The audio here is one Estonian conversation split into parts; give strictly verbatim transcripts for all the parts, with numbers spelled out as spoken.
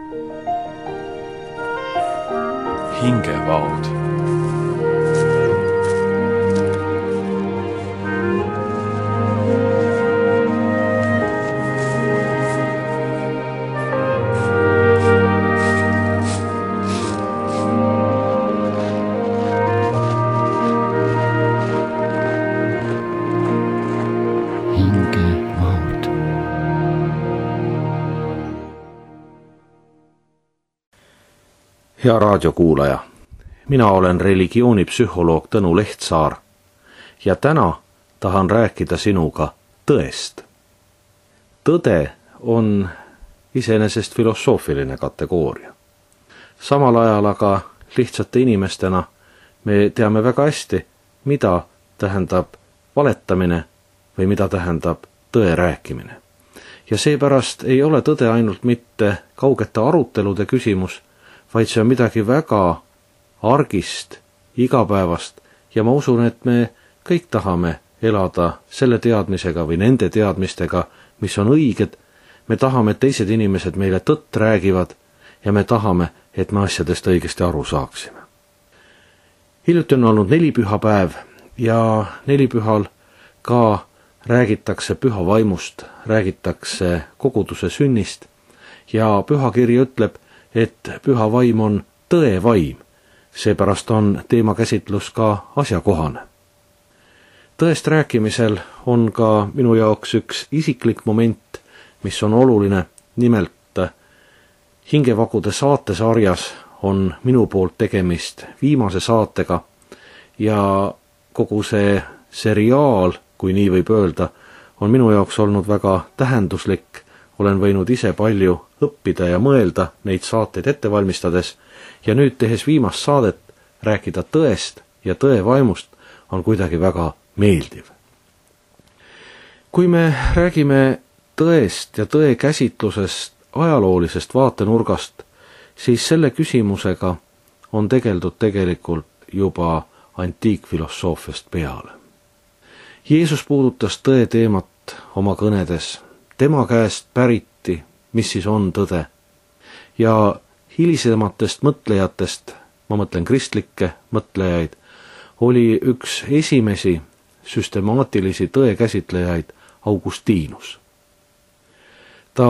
hingevaod. Hea raadiokuulaja, mina olen religioonipsühholoog Tõnu Lehtsaar ja täna tahan rääkida sinuga tõest. Tõde on iseenesest filosoofiline kategooria. Samal ajal aga lihtsate inimestena me teame väga hästi, mida tähendab valetamine või mida tähendab tõe rääkimine. Ja seepärast ei ole tõde ainult mitte kaugete arutelude küsimus, vaid see on midagi väga argist, igapäevast ja ma usun, et me kõik tahame elada selle teadmisega või nende teadmistega, mis on õiged. Me tahame, et teised inimesed meile tõtt räägivad ja me tahame, et me asjadest õigesti aru saaksime. Hiljuti on olnud nelipühapäev ja nelipühal ka räägitakse püha vaimust, räägitakse koguduse sünnist ja pühakiri ütleb, et püha vaim on tõe vaim, seepärast on teemakäsitlus ka asjakohane. Tõest rääkimisel on ka minu jaoks üks isiklik moment, mis on oluline, nimelt Hingevagude saatesarjas on minu poolt tegemist viimase saatega ja kogu see seriaal, kui nii võib öelda, on minu jaoks olnud väga tähenduslik. Olen võinud ise palju õppida ja mõelda neid saateid ette valmistades ja nüüd tehes viimast saadet rääkida tõest ja tõe vaimust on kuidagi väga meeldiv. Kui me räägime tõest ja tõe käsitlusest ajaloolisest vaatenurgast, siis selle küsimusega on tegeldud tegelikult juba antiikfilosoofiast peale. Jeesus puudutas tõe teemat oma kõnedes. Tema käest päriti, mis siis on tõde. Ja hilisematest mõtlejatest, ma mõtlen kristlikke mõtlejaid, oli üks esimesi süstemaatilisi tõe käsitlejaid Augustinus. Ta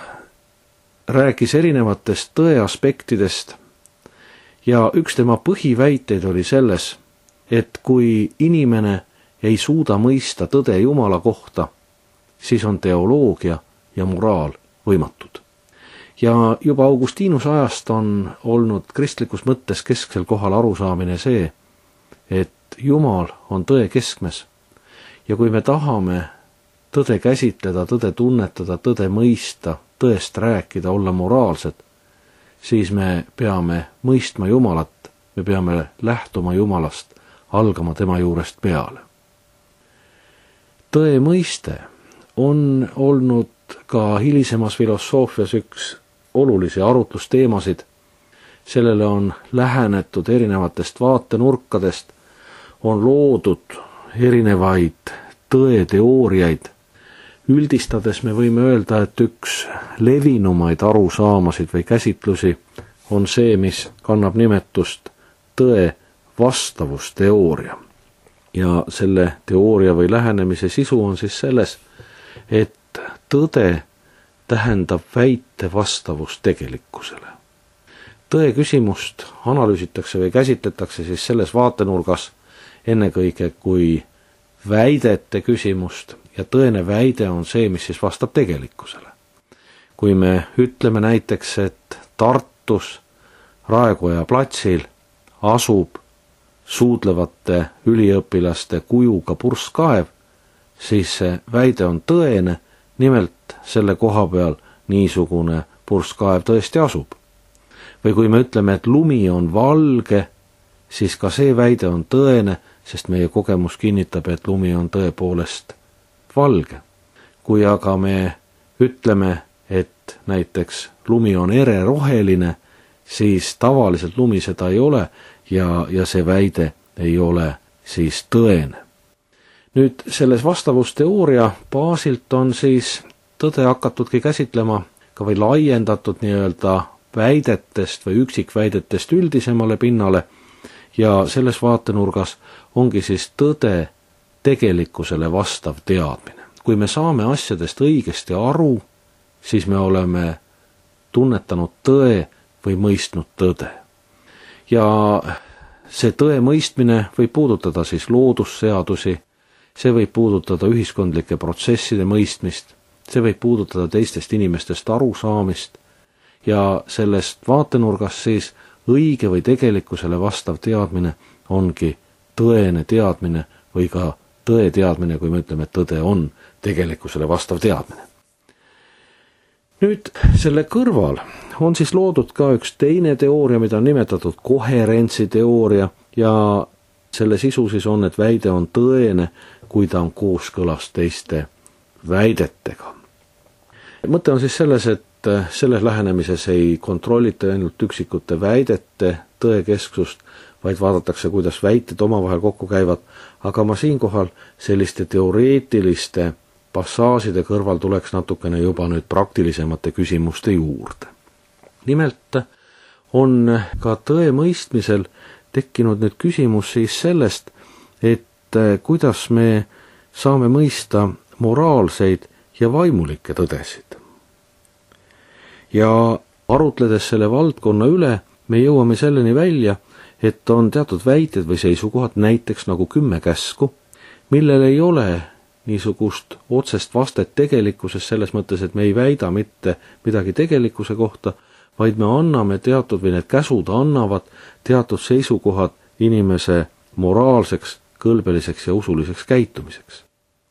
rääkis erinevatest tõe aspektidest ja üks tema põhiväiteid oli selles, et kui inimene ei suuda mõista tõde Jumala kohta, siis on teoloogia ja moraal võimatud. Ja juba Augustinuse ajast on olnud kristlikus mõttes kesksel kohal arusaamine see, et Jumal on tõe keskmes. Ja kui me tahame tõde käsitleda, tõde tunnetada, tõde mõista, tõest rääkida, olla moraalsed, siis me peame mõistma Jumalat, me peame lähtuma Jumalast, algama tema juurest peale. Tõe mõiste on olnud ka hilisemas filosoofias üks olulisi arutlusteemasid. Sellele on lähenetud erinevatest vaatenurkadest, on loodud erinevaid tõeteooriaid. Üldistades me võime öelda, et üks levinumaid arusaamasid või käsitlusi on see, mis kannab nimetust tõe vastavusteooria. Ja selle teooria või lähenemise sisu on siis selles, et tõde tähendab väite vastavust tegelikkusele. Tõe küsimust analüüsitakse või käsitletakse siis selles vaatenurgas ennekõike kui väidete küsimust ja tõene väide on see, mis siis vastab tegelikkusele. Kui me ütleme näiteks, et Tartus Raekoja platsil asub suudlevate üliõpilaste kujuga purskkaev, siis see väide on tõene, nimelt selle koha peal niisugune purskkaev tõesti asub. Või kui me ütleme, et lumi on valge, siis ka see väide on tõene, sest meie kogemus kinnitab, et lumi on tõepoolest valge. Kui aga me ütleme, et näiteks lumi on ereroheline, siis tavaliselt lumi seda ei ole ja, ja see väide ei ole siis tõene. Nüüd selles vastavusteooria baasilt on siis tõde hakatudki käsitlema ka või laiendatud nii-öelda väidetest või üksikväidetest üldisemale pinnale ja selles vaatenurgas ongi siis tõde tegelikkusele vastav teadmine. Kui me saame asjadest õigesti aru, siis me oleme tunnetanud tõe või mõistnud tõde. Ja see tõe mõistmine võib puudutada siis loodusseadusi, see võib puudutada ühiskondlike protsesside mõistmist, see võib puudutada teistest inimestest arusaamist ja sellest vaatenurgast siis õige või tegelikkusele vastav teadmine ongi tõene teadmine või ka tõe teadmine, kui me ütleme, et tõde on tegelikkusele vastav teadmine. Nüüd selle kõrval on siis loodud ka üks teine teooria, mida on nimetatud koherentsiteooria ja selle sisu siis on, et väide on tõene, kui ta on kooskõlas teiste väidetega. Mõte on siis selles, et selles lähenemises ei kontrollita ainult üksikute väidete tõekesksust, vaid vaadatakse, kuidas väited omavahel kokku käivad, aga ma siinkohal selliste teoreetiliste passaažide kõrval tuleks natukene juba nüüd praktilisemate küsimuste juurde. Nimelt on ka tõe mõistmisel tekkinud nüüd küsimus siis sellest, et kuidas me saame mõista moraalseid ja vaimulikke tõdesid. Ja arutledes selle valdkonna üle, me jõuame selleni välja, et on teatud väited või seisukohad, näiteks nagu kümme käsku, millel ei ole niisugust otsest vastet tegelikkuses selles mõttes, et me ei väida mitte midagi tegelikkuse kohta, vaid me anname teatud või need käsud annavad teatud seisukohad inimese moraalseks, kõlbeliseks ja usuliseks käitumiseks.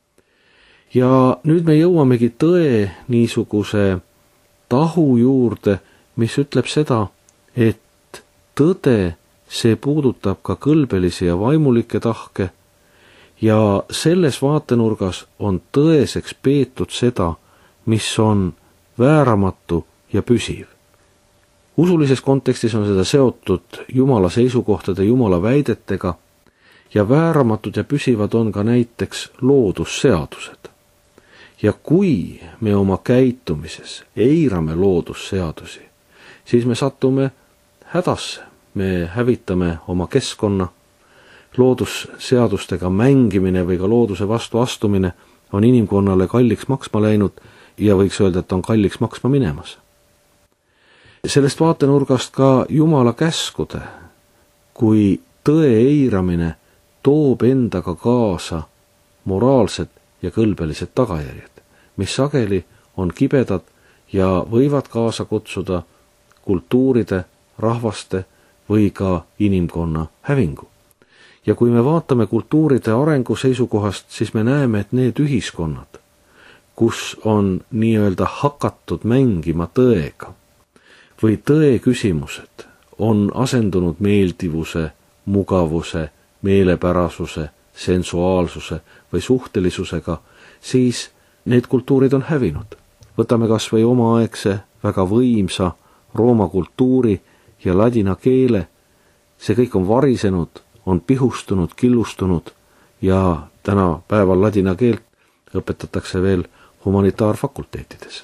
Ja nüüd me jõuamegi tõe niisuguse tahu juurde, mis ütleb seda, et tõde, see puudutab ka kõlbelisi ja vaimulikke tahke ja selles vaatenurgas on tõeseks peetud seda, mis on vääramatu ja püsiv. Usulises kontekstis on seda seotud Jumala seisukohtade, Jumala väidetega ja vääramatud ja püsivad on ka näiteks loodusseadused. Ja kui me oma käitumises eirame loodusseadusi, siis me satume hädasse, me hävitame oma keskkonna, loodusseadustega mängimine või ka looduse vastu astumine on inimkonnale kalliks maksma läinud ja võiks öelda, et on kalliks maksma minemas. Sellest vaatenurgast ka Jumala käskude, kui tõe eiramine toob endaga kaasa moraalsed ja kõlbelised tagajärjed, mis sageli on kibedad ja võivad kaasa kutsuda kultuuride, rahvaste või ka inimkonna hävingu. Ja kui me vaatame kultuuride arengu seisukohast, siis me näeme, et need ühiskonnad, kus on nii-öelda hakatud mängima tõega või tõe küsimused on asendunud meeldivuse, mugavuse, meelepärasuse, sensuaalsuse või suhtelisusega, siis need kultuurid on hävinud. Võtame kas või omaaegse väga võimsa Rooma kultuuri ja ladina keele, see kõik on varisenud, on pihustunud, killustunud ja täna päeval ladina keelt õpetatakse veel humanitaarfakulteetides.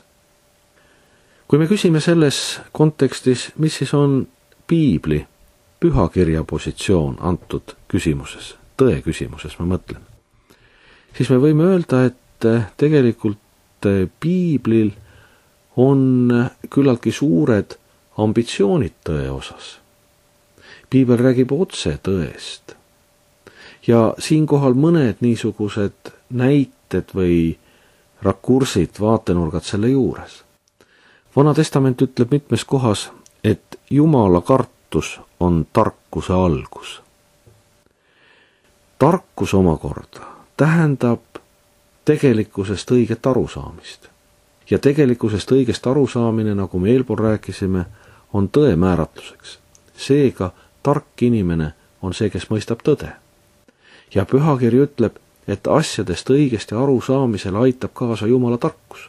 Kui me küsime selles kontekstis, mis siis on piibli, pühakirja positsioon antud küsimuses, tõe küsimuses ma mõtlen, siis me võime öelda, et tegelikult piiblil on küllaltki suured ambitsioonid tõe osas. Piibel räägib otse tõest. Ja siinkohal mõned niisugused näited või rakursid, vaatenurgad selle juures. Vana testament ütleb mitmes kohas, et Jumala kartus on tarkuse algus. Tarkus omakorda tähendab tegelikkusest õiget arusaamist. Ja tegelikkusest õigest arusaamine, nagu me eelpool rääkisime, on tõe määratluseks. Seega tark inimene on see, kes mõistab tõde. Ja pühakiri ütleb, et asjadest õigesti arusaamisel aitab kaasa Jumala tarkus.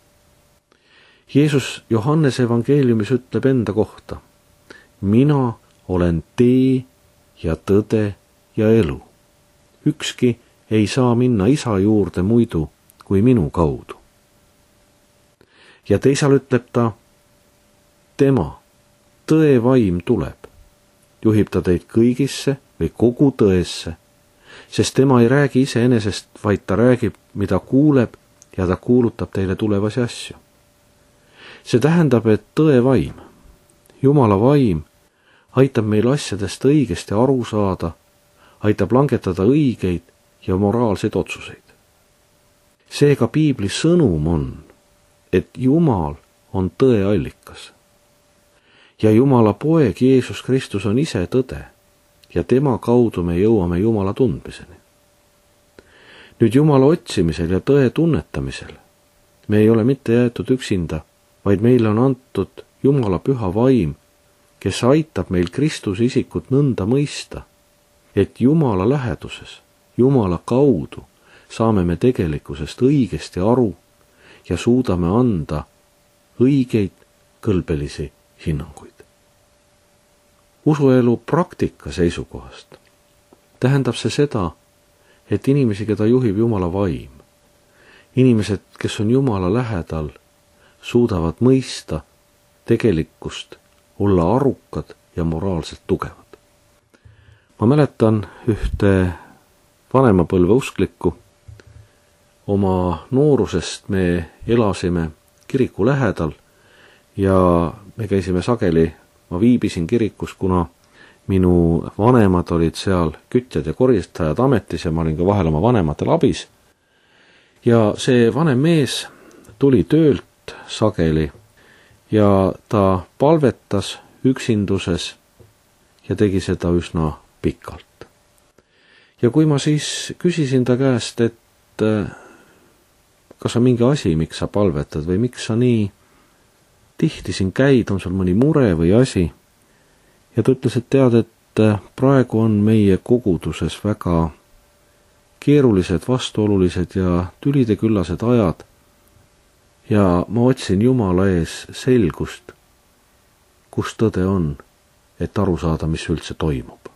Jeesus Johannese evangeeliumis ütleb enda kohta, mina olen tee ja tõde ja elu. Ükski ei saa minna isa juurde muidu kui minu kaudu. Ja teisal ütleb ta, tema tõe vaim tuleb, juhib ta teid kõigisse või kogu tõesse, sest tema ei räägi iseenesest, vaid ta räägib, mida kuuleb ja ta kuulutab teile tulevasi asju. See tähendab, et tõe vaim, Jumala vaim, aitab meil asjadest õigesti aru saada, aitab langetada õigeid ja moraalseid otsuseid. Seega Piibli sõnum on, et Jumal on tõe allikas. Ja Jumala poeg Jeesus Kristus on ise tõde ja tema kaudu me jõuame Jumala tundmiseni. Nüüd Jumala otsimisel ja tõe tunnetamisel me ei ole mitte jäetud üksinda, vaid meile on antud Jumala püha vaim, kes aitab meil Kristuse isikut nõnda mõista, et Jumala läheduses, Jumala kaudu saame me tegelikkusest õigesti aru ja suudame anda õigeid kõlbelisi hinnanguid. Usuelu praktika seisukohast tähendab see seda, et inimesi, keda juhib Jumala vaim, inimesed, kes on Jumala lähedal, suudavad mõista tegelikkust, olla arukad ja moraalselt tugevad. Ma mäletan ühte vanemapõlve usklikku. Oma noorusest me elasime kiriku lähedal ja me käisime sageli, ma viibisin kirikus, kuna minu vanemad olid seal kütjad ja koristajad ametis ja ma olin ka vahel oma vanematel abis. Ja see vanem mees tuli töölt sageli ja ta palvetas üksinduses ja tegi seda üsna pikalt. Ja kui ma siis küsisin ta käest, et kas on mingi asi, miks sa palvetad või miks sa nii tihti siin käid, on sul mõni mure või asi? Ja ta ütles, et tead, et praegu on meie koguduses väga keerulised, vastuolulised ja tülideküllased ajad ja ma otsin Jumala ees selgust, kus tõde on, et aru saada, mis üldse toimub.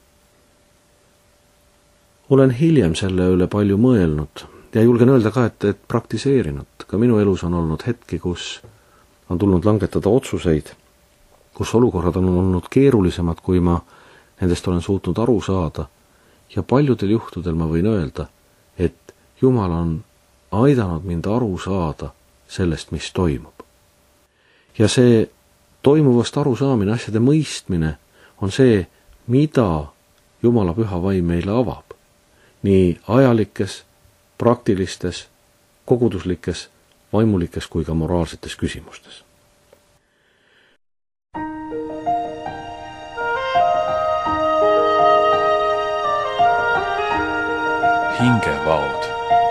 Olen hiljem selle üle palju mõelnud ja julgen öelda ka, et, et praktiseerinud. Ka minu elus on olnud hetki, kus on tulnud langetada otsuseid, kus olukorrad on olnud keerulisemad, kui ma nendest olen suutnud aru saada. Ja paljudel juhtudel ma võin öelda, et Jumal on aidanud mind aru saada sellest, mis toimub. Ja see toimuvast arusaamine, asjade mõistmine on see, mida Jumala püha vaim meile avab. Nii ajalikes, praktilistes, koguduslikes, vaimulikes kui ka moraalsetes küsimustes. Hingevaod.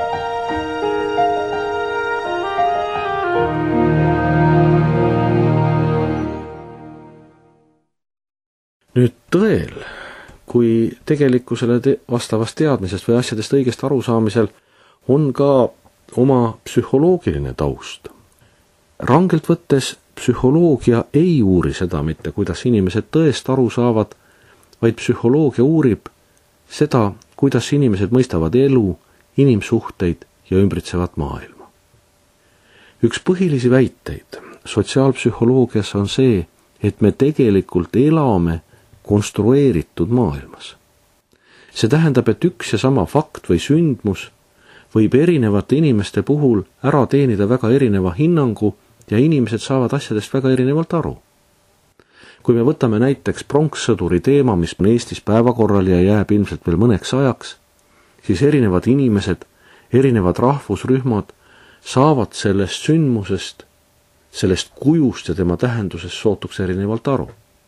Nüüd tõel, kui tegelikkusele te- vastavast teadmisest või asjadest õigest arusaamisel on ka oma psühholoogiline taust. Rangelt võttes psühholoogia ei uuri seda mitte, kuidas inimesed tõest aru saavad, vaid psühholoogia uurib seda, kuidas inimesed mõistavad elu, inimsuhteid ja ümbritsevat maailma. Üks põhilisi väiteid sotsiaalpsühholoogias on see, et me tegelikult elame konstrueeritud maailmas. See tähendab, et üks ja sama fakt või sündmus võib erinevate inimeste puhul ära teenida väga erineva hinnangu ja inimesed saavad asjadest väga erinevalt aru. Kui me võtame näiteks pronkssõduri teema, mis on Eestis päevakorral ja jääb ilmselt veel mõneks ajaks, siis erinevad inimesed, erinevad rahvusrühmad saavad sellest sündmusest, sellest kujust ja tema tähendusest sootuks erinevalt aru.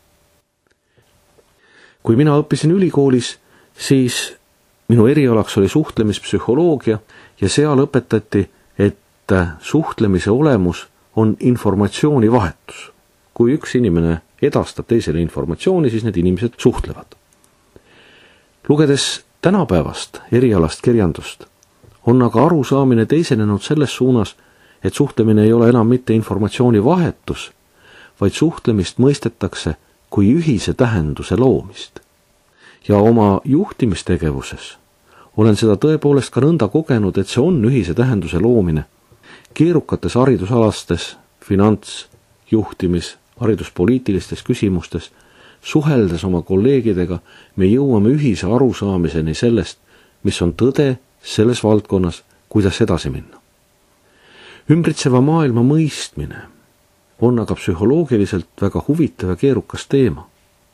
Kui mina õppisin ülikoolis, siis minu erialaks oli suhtlemispsühholoogia ja seal õpetati, et suhtlemise olemus on informatsiooni vahetus. Kui üks inimene edastab teisele informatsiooni, siis need inimesed suhtlevad. Lugedes tänapäevast erialast kirjandust, on aga arusaamine teisenenud selles suunas, et suhtlemine ei ole enam mitte informatsiooni vahetus, vaid suhtlemist mõistetakse kui ühise tähenduse loomist. Ja oma juhtimistegevuses olen seda tõepoolest ka nõnda kogenud, et see on ühise tähenduse loomine keerukates haridusalastes, finants, juhtimis, hariduspoliitilistes küsimustes, suheldes oma kolleegidega, me jõuame ühise arusaamiseni sellest, mis on tõde selles valdkonnas, kuidas edasi minna. Ümbritseva maailma mõistmine on aga psühholoogiliselt väga huvitav ja keerukas teema.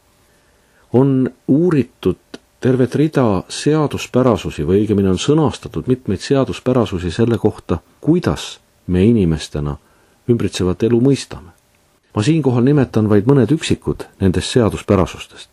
On uuritud tervet rida seaduspärasusi või õigemini on sõnastatud mitmeid seaduspärasusi selle kohta, kuidas me inimestena ümbritsevat elu mõistame. Ma siinkohal nimetan vaid mõned üksikud nendest seaduspärasustest.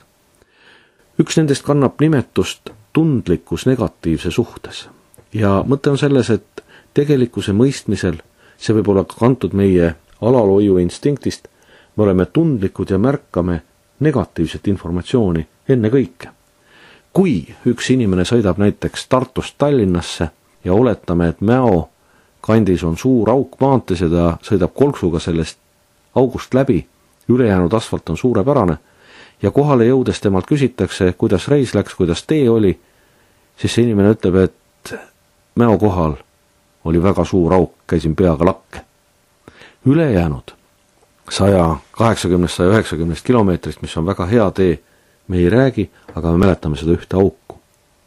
Üks nendest kannab nimetust tundlikkus negatiivse suhtes. Ja mõte on selles, et tegelikkuse mõistmisel, see võib olla kantud meie alalhoiu instinktist, me oleme tundlikud ja märkame negatiivset informatsiooni enne kõike. Kui üks inimene sõidab näiteks Tartust Tallinnasse ja oletame, et Mäo kandis on suur auk maantees ja ta sõidab kolksuga sellest august läbi, ülejäänud asfalt on suurepärane ja kohale jõudes temalt küsitakse, kuidas reis läks, kuidas tee oli, siis see inimene ütleb, et Mäo kohal oli väga suur auk, käisin peaga lakke. Ülejäänud sada kaheksakümmend saja üheksakümmend kilomeetrist, mis on väga hea tee, me ei räägi, aga me mäletame seda ühte auku.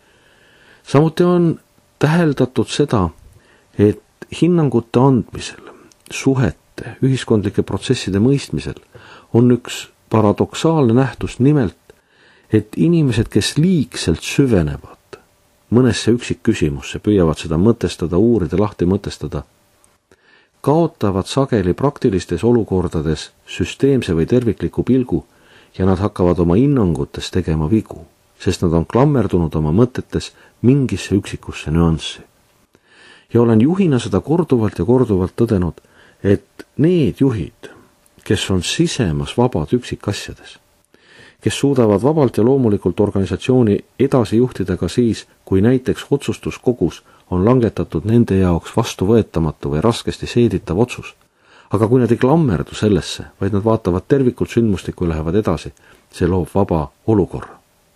Samuti on täheldatud seda, et hinnangute andmisel, suhete, ühiskondlike protsesside mõistmisel on üks paradoksaalne nähtus nimelt, et inimesed, kes liigselt süvenevad mõnesse üksikküsimusse, püüavad seda mõtestada, uurida, lahti mõtestada, kaotavad sageli praktilistes olukordades süsteemse või tervikliku pilgu ja nad hakkavad oma hinnangutes tegema vigu, sest nad on klammerdunud oma mõtetes mingisse üksikusse nüanssi. Ja olen juhina seda korduvalt ja korduvalt tõdenud, et need juhid, kes on sisemas vabad üksikasjades, kes suudavad vabalt ja loomulikult organisatsiooni edasi juhtida ka siis, kui näiteks otsustuskogus on langetatud nende jaoks vastuvõetamatu või raskesti seeditav otsus. Aga kui nad ei klammerdu sellesse, vaid nad vaatavad tervikult sündmustikku ja lähevad edasi, see loob vaba olukorra.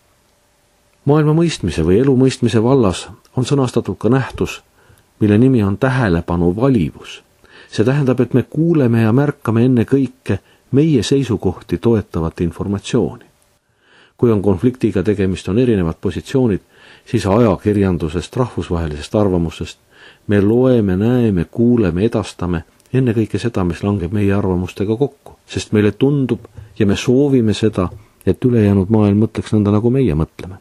Maailma mõistmise või elu mõistmise vallas on sõnastatud ka nähtus, mille nimi on tähelepanu valivus. See tähendab, et me kuuleme ja märkame enne kõike meie seisukohti toetavat informatsiooni. Kui on konfliktiga tegemist, on erinevad positsioonid, siis ajakirjandusest, rahvusvahelisest arvamusest me loeme, näeme, kuuleme, edastame enne kõike seda, mis langeb meie arvamustega kokku, sest meile tundub ja me soovime seda, et ülejäänud maailm mõtleks nõnda, nagu meie mõtleme.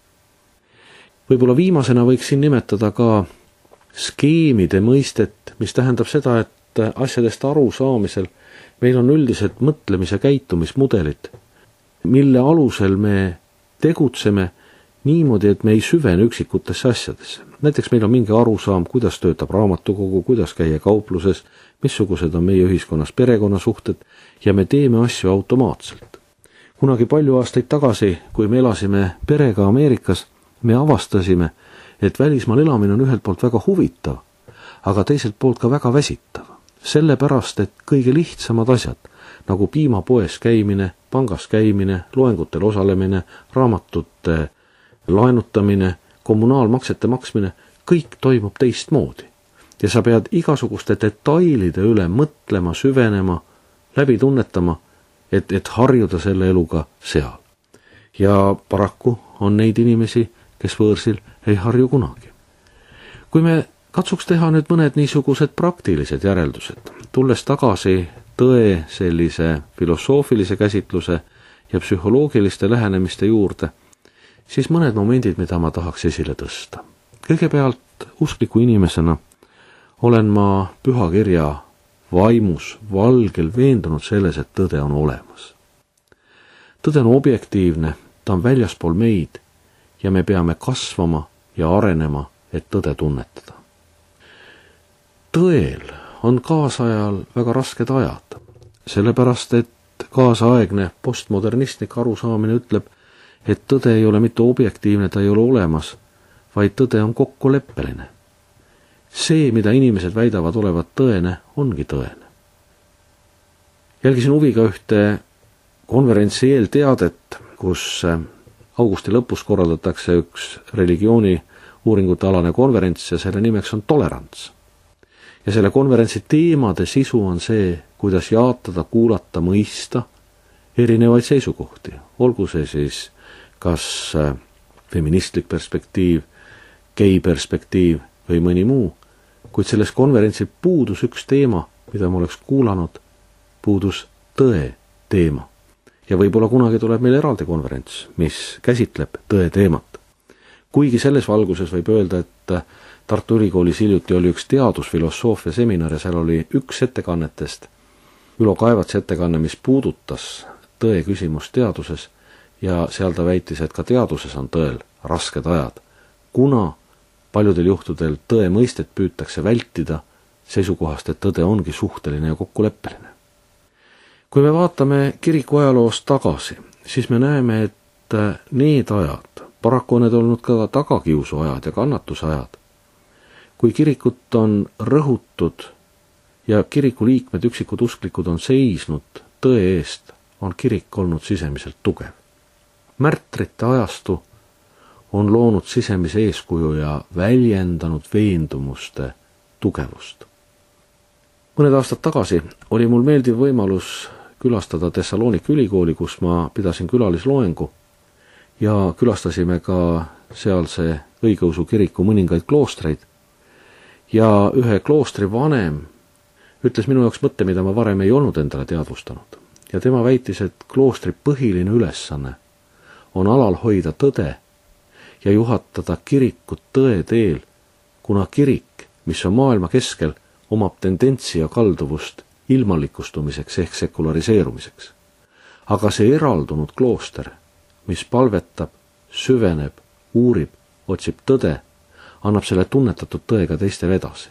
Võib-olla viimasena võiks siin nimetada ka skeemide mõistet, mis tähendab seda, et asjadest aru saamisel meil on üldiselt mõtlemise käitumismudelid, mille alusel me tegutseme niimoodi, et me ei süvene üksikutesse asjadesse. Näiteks meil on mingi arusaam, kuidas töötab raamatukogu, kuidas käia kaupluses, missugused on meie ühiskonnas perekonnasuhted ja me teeme asju automaatselt. Kunagi palju aastaid tagasi, kui me elasime perega Ameerikas, me avastasime, et välismaal elamine on ühelt poolt väga huvitav, aga teiselt poolt ka väga väsitav. Sellepärast, et kõige lihtsamad asjad, nagu piimapoes käimine, pangas käimine, loengutel osalemine, raamatute laenutamine, kommunaalmaksete maksmine, kõik toimub teistmoodi. Ja sa pead igasuguste detailide üle mõtlema, süvenema, läbi tunnetama, et, et harjuda selle eluga seal. Ja paraku on neid inimesi, kes võõrsil ei harju kunagi. Kui me katsuks teha nüüd mõned niisugused praktilised järeldused, tulles tagasi tõe sellise filosoofilise käsitluse ja psühholoogiliste lähenemiste juurde, siis mõned momendid, mida ma tahaks esile tõsta. Kõigepealt uskliku inimesena olen ma pühakirja vaimus valgel veendunud selles, et tõde on olemas. Tõde on objektiivne, ta on väljaspool meid ja me peame kasvama ja arenema, et tõde tunnetada. Tõel on kaasajal väga rasked ajad, sellepärast et kaasaegne postmodernistlik arusaamine ütleb, et tõde ei ole mitte objektiivne, ta ei ole olemas, vaid tõde on kokkuleppeline. See, mida inimesed väidavad olevat tõene, ongi tõene. Jälgisin huviga ühte konverentsi eelteadet, kus augusti lõpus korraldatakse üks religiooni uuringute alane konverents ja selle nimeks on tolerants. Ja selle konverentsi teemade sisu on see, kuidas jaatada, kuulata, mõista erinevaid seisukohti, olgu see siis kas feministlik perspektiiv, gei perspektiiv või mõni muu, kuid selles konverentsil puudus üks teema, mida ma oleks kuulanud, puudus tõe teema. Ja võib-olla kunagi tuleb meil eraldi konverents, mis käsitleb tõe teemat. Kuigi selles valguses võib öelda, et Tartu Ülikoolis hiljuti oli üks teadusfilosoofia seminar ja seal oli üks ettekannetest, Ülo Kaevatsi ettekanne, mis puudutas tõe küsimust teaduses ja seal ta väitis, et ka teaduses on tõel rasked ajad, kuna paljudel juhtudel tõe mõistet püütakse vältida seisukohast, et tõde ongi suhteline ja kokkuleppeline. Kui me vaatame kiriku ajaloost tagasi, siis me näeme, et need ajad, paraku on need olnud ka tagakiusu ajad ja kannatuse ajad, kui kirikut on rõhutud ja kiriku liikmed, üksikud usklikud on seisnud tõe eest, on kirik olnud sisemiselt tugev. Märtrite ajastu on loonud sisemise eeskuju ja väljendanud veendumuste tugevust. Mõned aastad tagasi oli mul meeldiv võimalus külastada Thessaloniki ülikooli, kus ma pidasin külalisloengu ja külastasime ka sealse õigeusu kiriku mõningaid kloostreid. Ja ühe kloostri vanem ütles minu jaoks mõtte, mida ma varem ei olnud endale teadvustanud. Ja tema väitis, et kloostri põhiline ülesanne on alal hoida tõde ja juhatada kirikut tõe teel, kuna kirik, mis on maailma keskel, omab tendentsi ja kalduvust ilmalikustumiseks ehk sekulariseerumiseks. Aga see eraldunud klooster, mis palvetab, süveneb, uurib, otsib tõde, annab selle tunnetatud tõega teiste vedasi.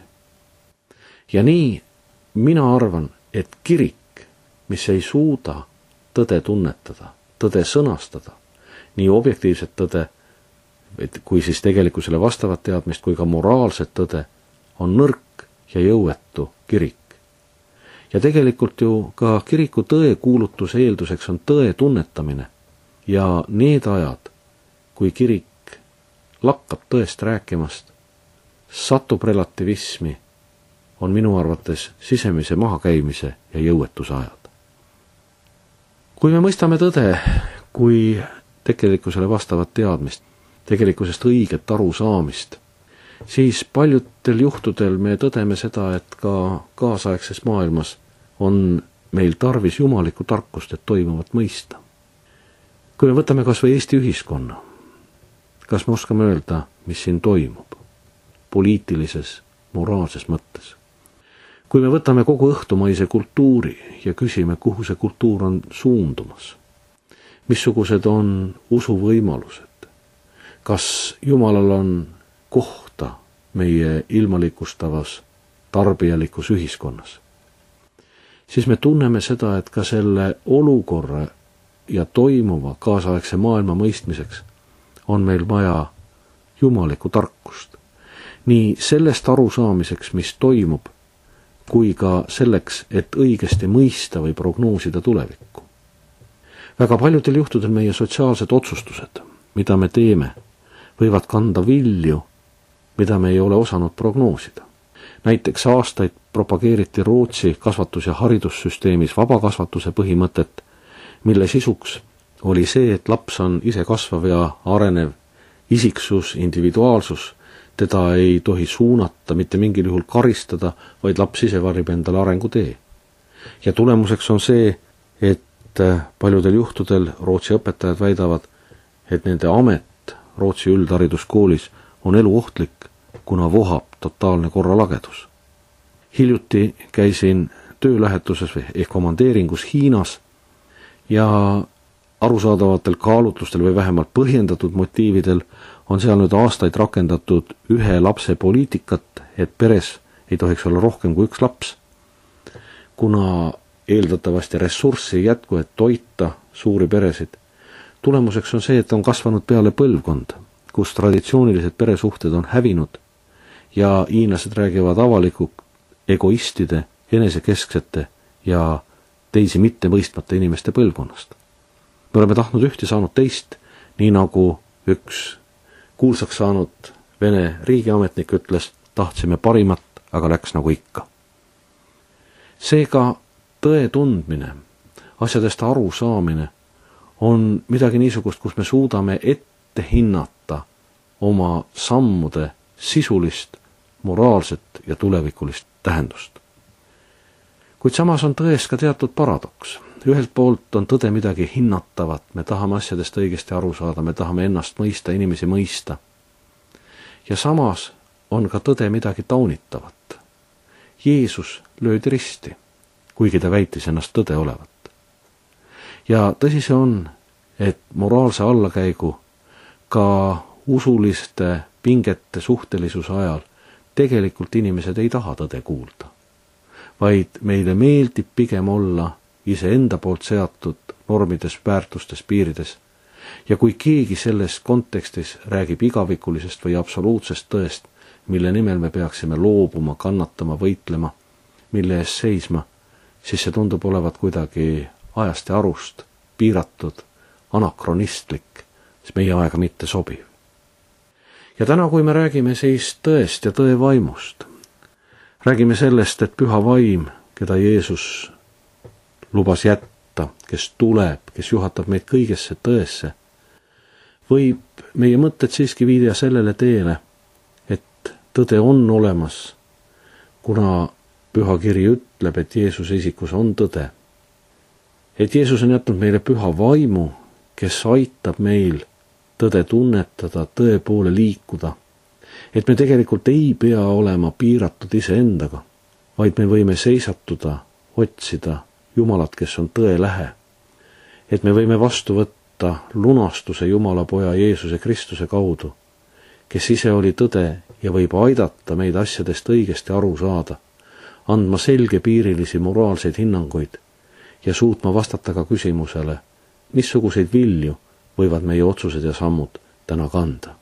Ja nii mina arvan, et kirik, mis ei suuda tõde tunnetada, tõde sõnastada, nii objektiivset tõde, kui siis tegelikkusele vastavat teadmist, kui ka moraalset tõde, on nõrk ja jõuetu kirik. Ja tegelikult ju ka kiriku tõe kuulutuse eelduseks on tõe tunnetamine ja need ajad, kui kirik lakkab tõest rääkimast, satub relativismi, on minu arvates sisemise mahakäimise ja jõuetuse ajad. Kui me mõistame tõde kui tegelikkusele vastavat teadmist, tegelikkusest õiget arusaamist, siis paljudel juhtudel me tõdeme seda, et ka kaasaegses maailmas on meil tarvis jumalikku tarkust, et toimuvat mõista. Kui me võtame kas või Eesti ühiskonna, kas me oskame öelda, mis siin toimub poliitilises, moraalses mõttes? Kui me võtame kogu õhtumaise kultuuri ja küsime, kuhu see kultuur on suundumas, missugused on usuvõimalused, kas Jumalal on kohta meie ilmalikustavas tarbijalikus ühiskonnas, siis me tunneme seda, et ka selle olukorra ja toimuva kaasaegse maailma mõistmiseks on meil vaja jumalikku tarkust. Nii sellest arusaamiseks, mis toimub, kui ka selleks, et õigesti mõista või prognoosida tulevikku. Väga paljudel juhtudel meie sotsiaalsed otsustused, mida me teeme, võivad kanda vilju, mida me ei ole osanud prognoosida. Näiteks aastaid propageeriti Rootsi kasvatus- ja haridussüsteemis vabakasvatuse põhimõtet, mille sisuks oli see, et laps on ise kasvav ja arenev isiksus, individuaalsus, teda ei tohi suunata, mitte mingil juhul karistada, vaid laps ise valib endale arengutee. Ja tulemuseks on see, et paljudel juhtudel Rootsi õpetajad väidavad, et nende amet Rootsi üldhariduskoolis on eluohtlik, kuna vohab totaalne korralagedus. Hiljuti käisin töölähetuses ehk komandeeringus Hiinas ja arusaadavatel kaalutlustel või vähemalt põhjendatud motiividel on seal nüüd aastaid rakendatud ühe lapse poliitikat, et peres ei tohiks olla rohkem kui üks laps. Kuna eeldatavasti ressurssi ei jätku, et toita suuri peresid, tulemuseks on see, et on kasvanud peale põlvkond, kus traditsioonilised peresuhted on hävinud ja hiinlased räägivad avaliku egoistide, enesekesksete ja teisi mitte mõistmata inimeste põlvkonnast. Me oleme tahtnud üht ja saanud teist, nii nagu üks kuulsaks saanud Vene riigiametnik ütles, tahtsime parimat, aga läks nagu ikka. Seega tõe tundmine asjadest aru saamine on midagi niisugust, kus me suudame ette hinnata oma sammude sisulist, moraalset ja tulevikulist tähendust. Kuid samas on tões ka teatud paradoks. Ühelt poolt on tõde midagi hinnatavat, me tahame asjadest õigesti aru saada, me tahame ennast mõista, inimesi mõista. Ja samas on ka tõde midagi taunitavat. Jeesus löödi risti, kuigi ta väitis ennast tõde olevat. Ja tõsi see on, et moraalse allakäigu ka usuliste pingete suhtelisuse ajal tegelikult inimesed ei taha tõde kuulda, vaid meile meeldib pigem olla iseenda poolt seatud normides, väärtustes, piirides. Ja kui keegi selles kontekstis räägib igavikulisest või absoluutsest tõest, mille nimel me peaksime loobuma, kannatama, võitlema, mille ees seisma, siis see tundub olevat kuidagi ajast ja arust, piiratud, anakronistlik, siis meie aega mitte sobiv. Ja täna, kui me räägime siis tõest ja tõe vaimust, räägime sellest, et püha vaim, keda Jeesus lubas jätta, kes tuleb, kes juhatab meid kõigesse tõesse, võib meie mõtted siiski viida sellele teele, et tõde on olemas, kuna püha kiri ütleb, et Jeesuse isikus on tõde. Et Jeesus on jätnud meile püha vaimu, kes aitab meil tõde tunnetada, tõe poole liikuda. Et me tegelikult ei pea olema piiratud iseendaga, vaid me võime seisatuda, otsida Jumalat, kes on tõe lähe. Et me võime vastu võtta lunastuse Jumala poja Jeesuse Kristuse kaudu, kes ise oli tõde ja võib aidata meid asjadest õigesti aru saada, andma selgepiirilisi moraalseid hinnanguid ja suutma vastata ka küsimusele, missuguseid vilju võivad meie otsused ja sammud täna kanda.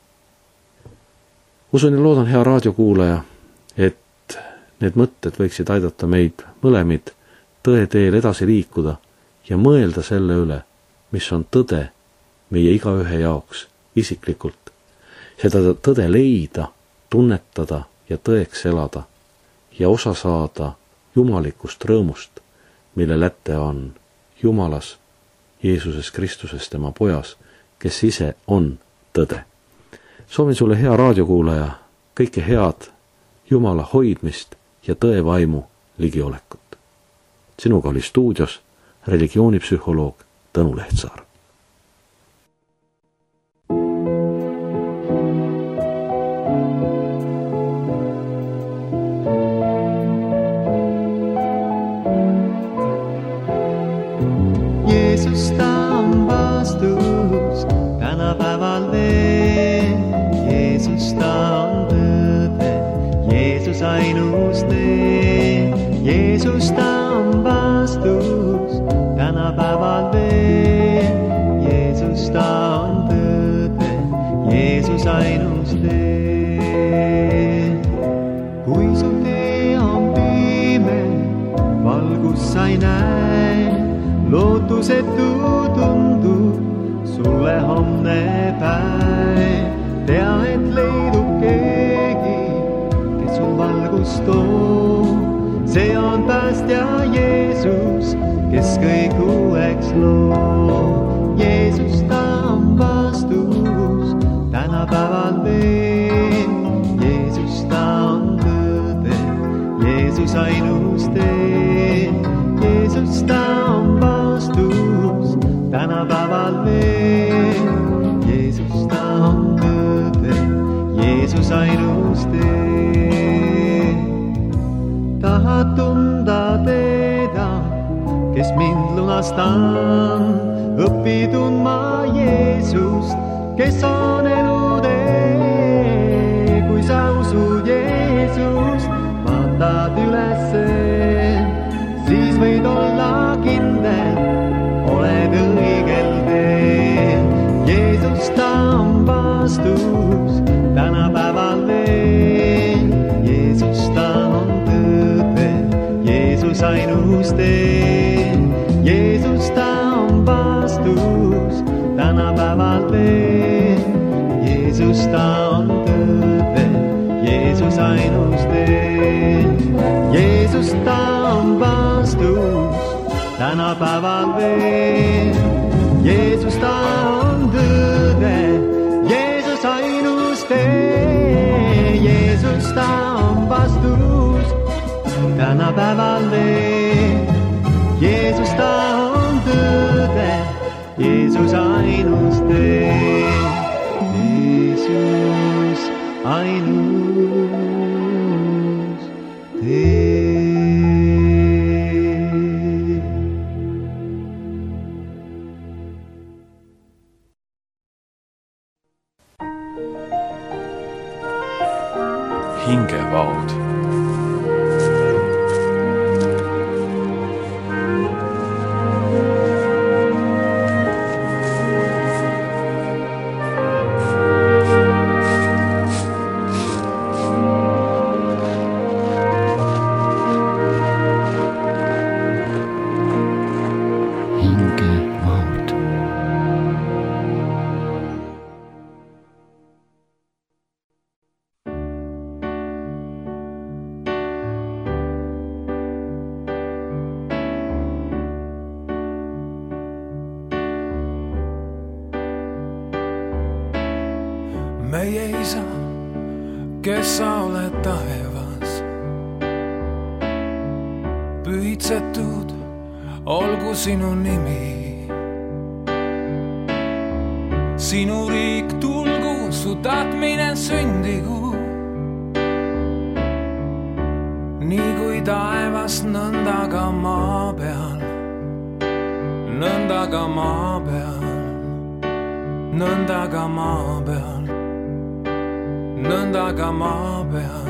Usun ja loodan, hea raadiokuulaja, et need mõtted võiksid aidata meid mõlemid tõe teel edasi liikuda ja mõelda selle üle, mis on tõde meie igaühe jaoks isiklikult. Seda tõde leida, tunnetada ja tõeks elada ja osa saada jumalikust rõõmust, mille läte on Jumalas, Jeesuses Kristuses, tema pojas, kes ise on tõde. Soovin sulle, hea raadiokuulaja, kõike head, Jumala hoidmist ja tõe vaimu ligiolekut. Sinuga oli stuudios religioonipsühholoog Tõnu Lehtsaar. Jeesus ta on vastus tänapäeval veel. Jeesus ta on tõde, Jeesus ainus tee. Jeesus ta on vastus tänapäeval veel. Jeesus ta on tõde, Jeesus ainus tee. Kui su tee on pime, valgus sa ei näe, lootusetu tundub sulle homne päev. Tea, et leidub keegi, kes sul valgust toob. See on päästja Jeesus, kes kõik uueks loob. Jeesus ta on vastus tänapäeval veel. Jeesus ta on tõde, Jeesus ainus tee. Jeesus ta on vastus tänapäeval veel. Jeesus ta on tõde, Jeesus ainus tee. Tahad tunda teda, kes mind lunastan, õpi tundma Jeesust, kes on elutee. Kui sa usud Jeesust, vaatad ülesse, siis võid olla kindel, oled õigel teel. Jeesus ta on vastus tänapäeval veel. Jeesus ta on tõde, Jeesus ainus tee. Jeesus ta on vastus tänapäeval veel. Jeesus ta on tõde, Jeesus ainus tee. Jeesus ta on vastus tänapäeval veel. Jeesus ta on tõde, Jeesus ainus tee, Jeesus ta on vastus tänapäeval veel. Jeesus ta on tõde, Jeesus ainus tee, Jeesus ainus tee. Hingevaud. Meie Isa, kes sa oled taevas, pühitsetud olgu sinu nimi. Sinu riik tulgu, su tahtmine sündigu, nii kui taevas, nõnda ka maa peal, nõnda ka maa peal, nõnda ka maa peal, nõnda ka maa peal.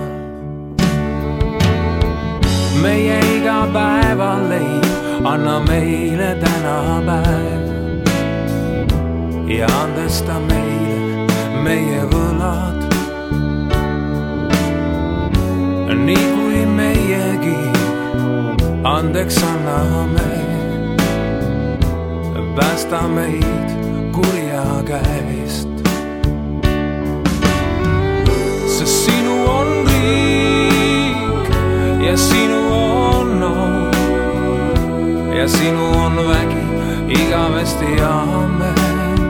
Meie igapäevaleib anna meile täna päev ja andesta meile meie võlad, nii kui meiegi andeks anname. Päästa meid kurja käest. Sest sinu on riik ja sinu on au ja sinu on vägi igavesti, amen.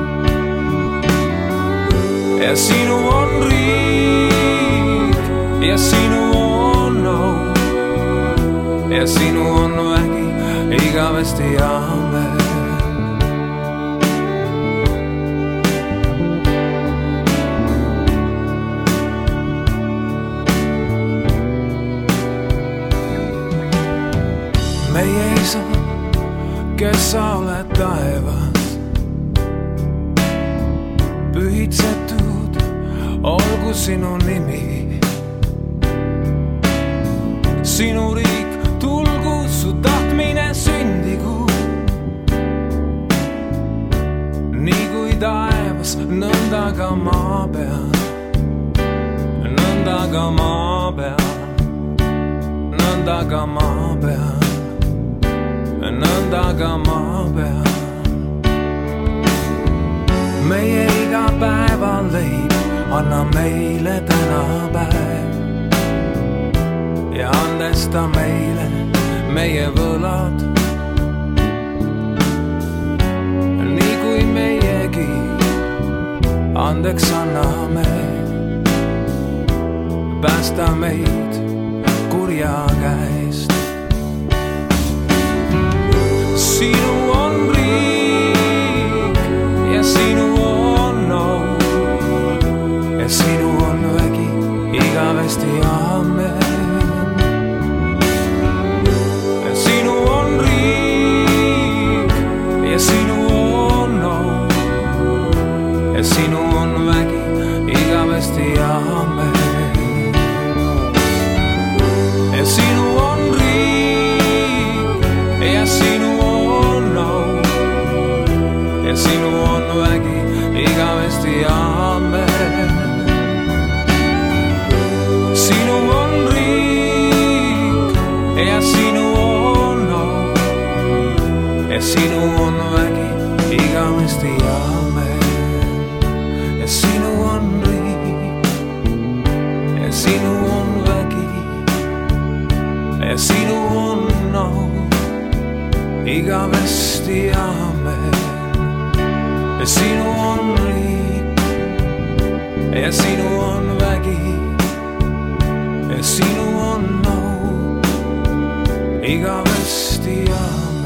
Ja sinu on riik ja sinu on au ja sinu on vägi igavesti, amen. Meie Isa, kes sa oled taevas, pühitsetud olgu sinu nimi. Sinu riik tulgu, su tahtmine sündigu, nii kui taevas, nõnda ka maa peal, nõnda ka maa peal, nõnda ka maa peal, nõnda ka maa peal. Meie igapäevaleib anna meile täna päev ja andesta meile meie võlad, nii kui meiegi andeks anname. Päästa meid kurja käest. Sinu on riik ja sinu on au ja sinu on vägi igavesti, amen. Ja sinu on riik ja sinu on au ja sinu on vägi igavesti, amen. Ja sinu on riik ja sinu ja sinu on vägi igavesti, amen. Sinu on riik ja sinu on au ja sinu on vägi igavesti, amen. Ja sinu on riik ja sinu on vägi ja sinu on au igavesti. sinu on riik ja sinu on vägi ja sinu on au igavesti ja